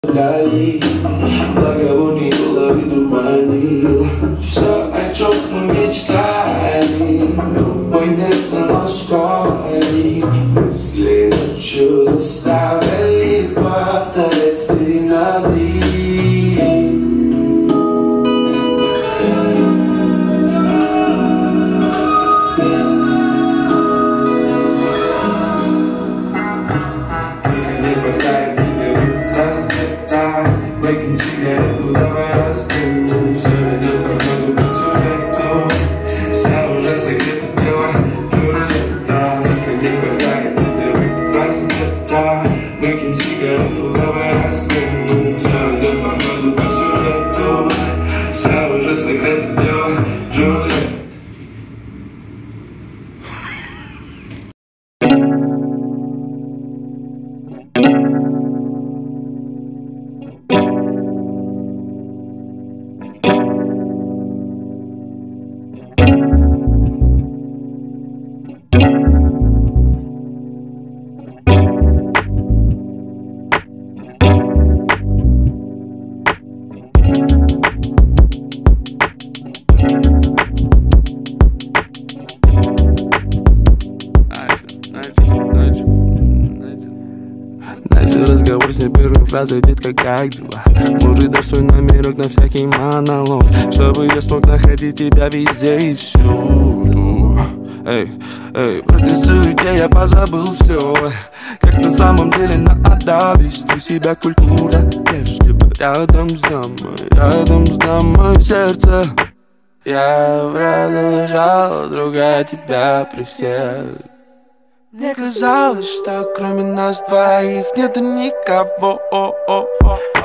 Договор не головы дурманил. Все, о чем мы мечтали, любой нет на Москве. Мысли ночью заставили повторять серенады. Выкинь сигарету, давай растянем. Все идет по ходу по сюжету. Вся уже согрета тела рулета. Только не хватает тебе выпить простата. Выкинь сигарету, давай растянем. Все идет по ходу по сюжету. Вся уже согрета тела рулета. Начал разговор с ней первой фразой: детка, как дела? Может, дашь свой номерок на всякий монолог, чтобы я смог находить тебя везде и всюду. Эй, в этой суете я позабыл все, как на самом деле надо вести себя культура. Если рядом с дамой сердце, я продолжал другая тебя при всех. Мне казалось, что кроме нас двоих нету никого.